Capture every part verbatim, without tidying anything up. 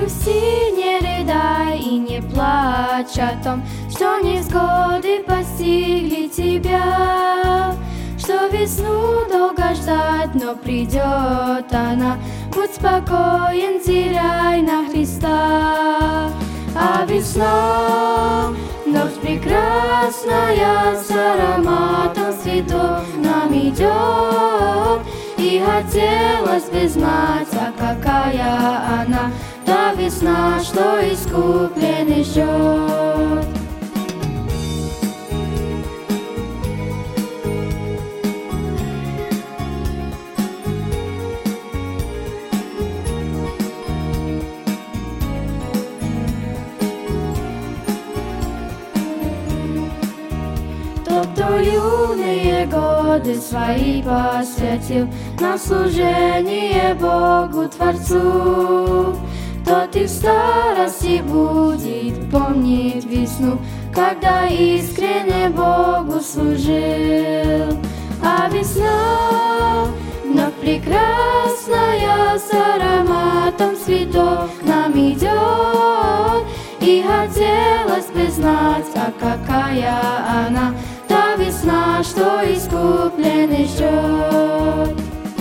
грусти, не рыдай и не плачь о том, что невзгоды постигли тебя, что весну долго ждать, но придет она. Будь спокоен, взирай на Христа. А весна вновь прекрасная, с ароматом цветов нам идет, и хотелось бы знать, а какая она, та весна, что искупленный ждет. Кто юные годы свои посвятил на служение Богу Творцу, тот и в старости будет помнить весну, когда искренне Богу служил. А весна вновь прекрасная, с ароматом цветов к нам идет, и хотелось бы знать, а какая она, та весна, что искупленный ждет.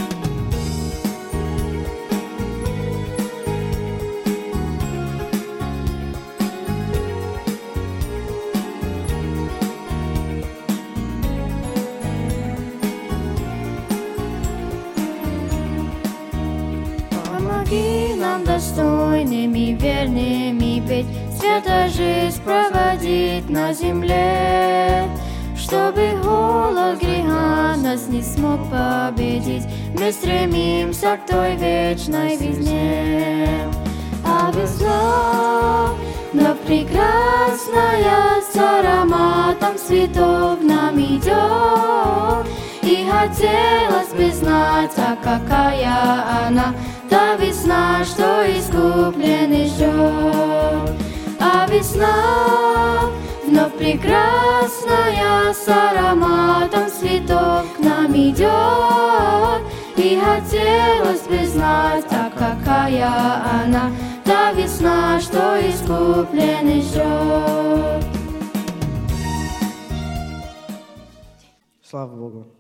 Помоги нам достойными, верными быть, святая жизнь проводить на земле, чтобы голод греха нас не смог победить. Мы стремимся к той вечной весне. А весна вновь прекрасная, с ароматом цветов нам идет, и хотелось бы знать, а какая она, та весна, что искупленный ждет. А весна вновь прекрасная, с ароматом цветов к нам идет, и хотелось бы знать, а какая она, та весна, что искупленный ждет. Слава Богу!